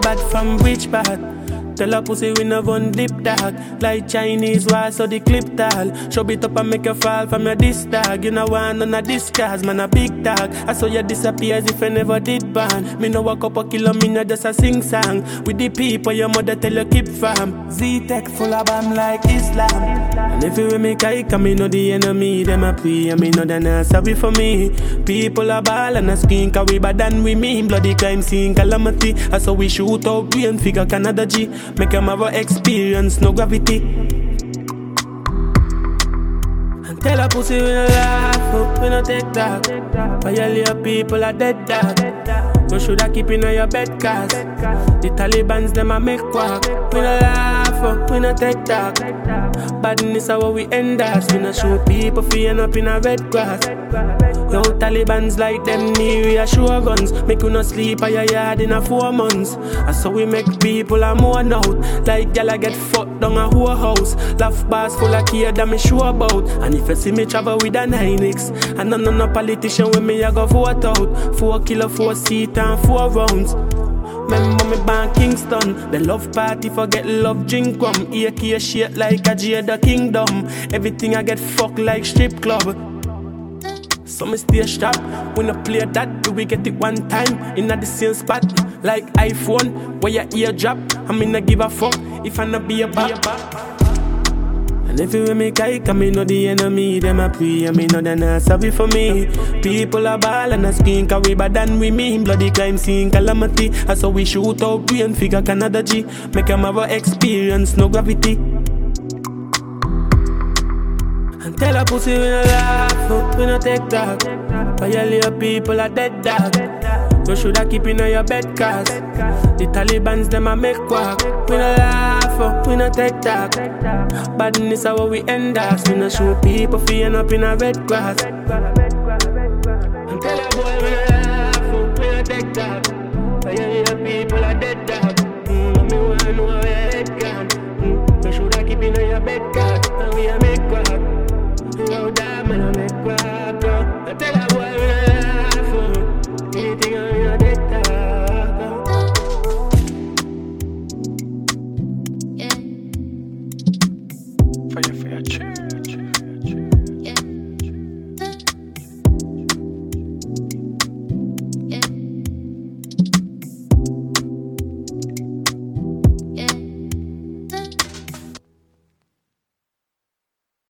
bad from which part? Tell a pussy we no run dip dog. Like Chinese war so the clip tall. Show it up and make you fall from your disc dog. You know want none of this cause, man a big dog. I saw you disappear as if I never did ban. Me no walk up a kilo, me no just a sing song. With the people your mother tell you keep farm. Z-Tech full of bomb like Islam. And if you make I come, me know the enemy. Them a pray and me know they not sorry for me. People a ball and a screen cause we bad than we mean. Bloody crime scene calamity. I saw we shoot out brain figure Canada G. Make them have a experience, no gravity. And tell a pussy we no laugh, we no take talk. Violate people are dead dog. You shoulda keep in your bed cause the Talibans them a make quack. We no laugh, we no take talk. Badness how we end us. We no shoot people feeling up in a red grass. Yo, Talibans like them need reassure guns. Make you no sleep at your yard in a 4 months. And so we make people a mourn out. Like y'all get fucked down a whole house. Laugh bars full of care that me sure about. And if you see me travel with a 9X, and no politician with me I go vote out. 4 kilo, 4 seat and 4 rounds. Remember me born Kingston. The love party forget love drink rum. AK shit like a Jada Kingdom. Everything I get fucked like strip club. So me stay sharp. When I play that, do we get it one time? In the same spot, like iPhone, where your ear drop. I mean I give a fuck if I not be a back. And if you make I come, me know the enemy. Them a pray and me know they not sorry for me. People a ball and a screen cause we bad than we mean. Bloody crime scene calamity. And so we shoot out brain figure Canada G. Make them have a experience, no gravity. And tell a pussy we no laugh, we no take talk. Violate people are dead dog. You shoulda keep in your bed cause the Talibans them a make quack. We no laugh, we no take talk. Badness how we end us. We no shoot people feeling up in a red grass.